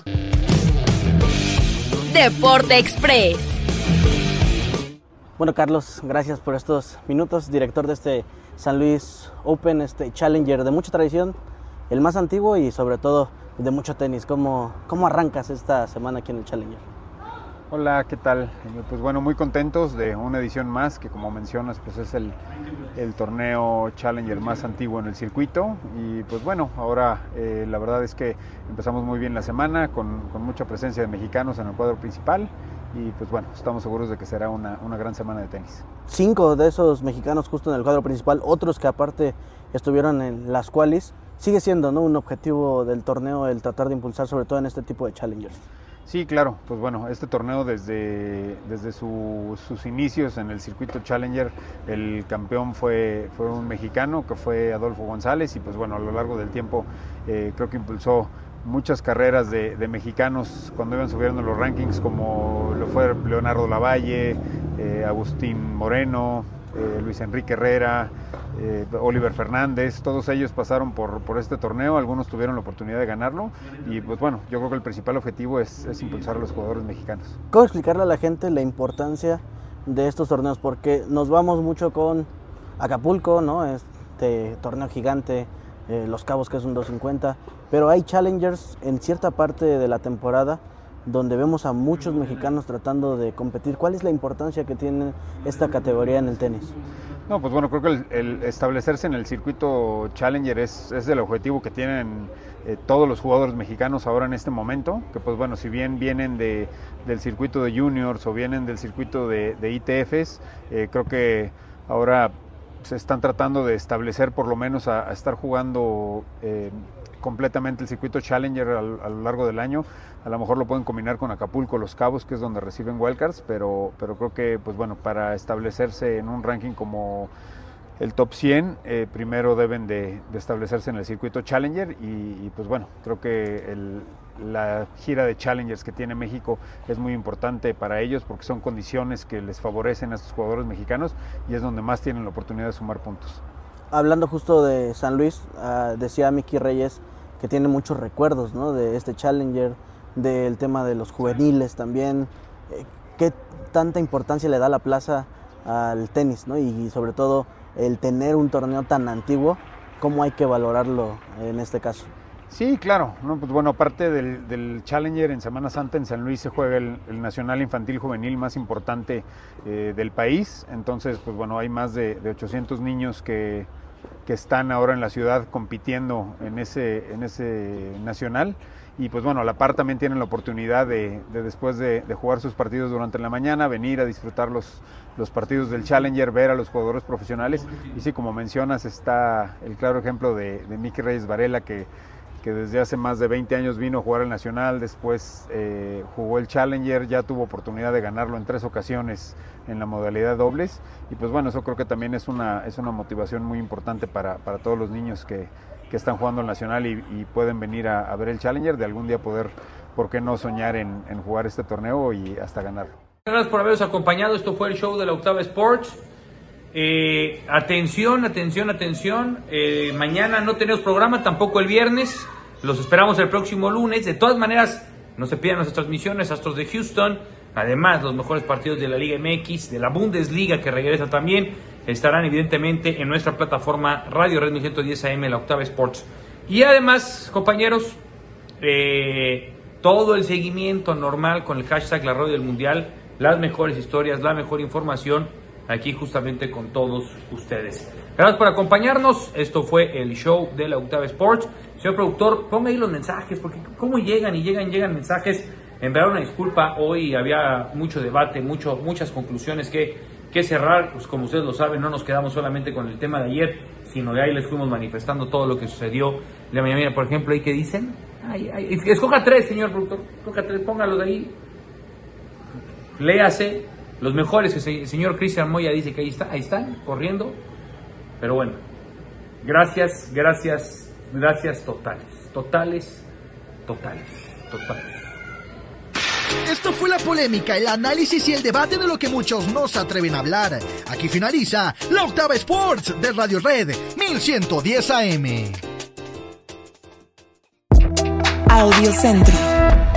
Deporte Express. Bueno, Carlos, gracias por estos minutos. Director de este San Luis Open, Challenger de mucha tradición, el más antiguo y sobre todo de mucho tenis. ¿Cómo arrancas esta semana aquí en el Challenger? Hola, ¿qué tal? Pues bueno, muy contentos de una edición más que, como mencionas, pues es el torneo Challenger más antiguo en el circuito. Y pues bueno, ahora la verdad es que empezamos muy bien la semana con mucha presencia de mexicanos en el cuadro principal. Y pues bueno, estamos seguros de que será una gran semana de tenis. 5 de esos mexicanos justo en el cuadro principal, otros que aparte estuvieron en las qualis. Sigue siendo, ¿no?, un objetivo del torneo el tratar de impulsar sobre todo en este tipo de challengers. Sí, claro, pues bueno, este torneo desde sus inicios en el circuito Challenger, el campeón fue un mexicano que fue Adolfo González, y pues bueno, a lo largo del tiempo creo que impulsó muchas carreras de mexicanos cuando iban subiendo los rankings, como lo fue Leonardo Lavalle, Agustín Moreno, Luis Enrique Herrera, Oliver Fernández. Todos ellos pasaron por este torneo, algunos tuvieron la oportunidad de ganarlo, y pues bueno, yo creo que el principal objetivo es impulsar a los jugadores mexicanos. ¿Cómo explicarle a la gente la importancia de estos torneos? Porque nos vamos mucho con Acapulco, ¿no? Este torneo gigante, Los Cabos, que es un 250, pero hay challengers en cierta parte de la temporada donde vemos a muchos mexicanos tratando de competir. ¿Cuál es la importancia que tiene esta categoría en el tenis? No, pues bueno, creo que el establecerse en el circuito Challenger es el objetivo que tienen todos los jugadores mexicanos ahora en este momento, que pues bueno, si bien vienen del circuito de juniors o vienen del circuito de ITFs, creo que ahora se están tratando de establecer por lo menos a estar jugando completamente el circuito Challenger a lo largo del año. A lo mejor lo pueden combinar con Acapulco, Los Cabos, que es donde reciben wildcards, pero creo que pues bueno, para establecerse en un ranking como el top 100, primero deben de establecerse en el circuito Challenger, y pues bueno, creo que la gira de Challengers que tiene México es muy importante para ellos, porque son condiciones que les favorecen a estos jugadores mexicanos, y es donde más tienen la oportunidad de sumar puntos. Hablando justo de San Luis, decía Miki Reyes que tiene muchos recuerdos, ¿no?, de este Challenger, del tema de los juveniles también. ¿Qué tanta importancia le da la plaza al tenis, ¿no? Y sobre todo el tener un torneo tan antiguo, ¿cómo hay que valorarlo en este caso? Sí, claro, no, pues bueno, aparte del Challenger, en Semana Santa en San Luis se juega el Nacional Infantil Juvenil más importante del país. Entonces, pues bueno, hay más de 800 niños que están ahora en la ciudad compitiendo en ese nacional, y pues bueno, a la par también tienen la oportunidad de después de jugar sus partidos durante la mañana, venir a disfrutar los partidos del Challenger, ver a los jugadores profesionales. Y sí, como mencionas, está el claro ejemplo de Miki Reyes Varela, que desde hace más de 20 años vino a jugar el Nacional, después jugó el Challenger, ya tuvo oportunidad de ganarlo en 3 ocasiones en la modalidad dobles, y pues bueno, eso creo que también es una motivación muy importante para todos los niños que están jugando el Nacional y pueden venir a ver el Challenger, de algún día poder, ¿por qué no soñar en jugar este torneo y hasta ganarlo? Gracias por habernos acompañado. Esto fue el show de la Octava Sports. Atención. Mañana no tenemos programa, tampoco el viernes. Los esperamos el próximo lunes. De todas maneras, no se pierdan nuestras transmisiones, Astros de Houston. Además, los mejores partidos de la Liga MX, de la Bundesliga, que regresa también, estarán evidentemente en nuestra plataforma Radio Red 1110 AM, la Octava Sports. Y además, compañeros, todo el seguimiento normal con el hashtag La Radio del Mundial, las mejores historias, la mejor información, aquí justamente con todos ustedes. Gracias por acompañarnos. Esto fue el show de la Octava Sports. Señor productor, ponga ahí los mensajes, porque cómo llegan mensajes. En verdad, una disculpa, hoy había mucho debate, muchas conclusiones que cerrar. Pues como ustedes lo saben, no nos quedamos solamente con el tema de ayer, sino de ahí les fuimos manifestando todo lo que sucedió de mañana. Por ejemplo, ¿ahí qué dicen? Escoja 3, señor productor, escoja 3, póngalos ahí. Léase los mejores, que el señor Cristian Moya dice que ahí están, corriendo. Pero bueno, gracias totales. Esto fue la polémica, el análisis y el debate de lo que muchos no se atreven a hablar. Aquí finaliza la Octava Sports de Radio Red 1110 AM. Audio Centro.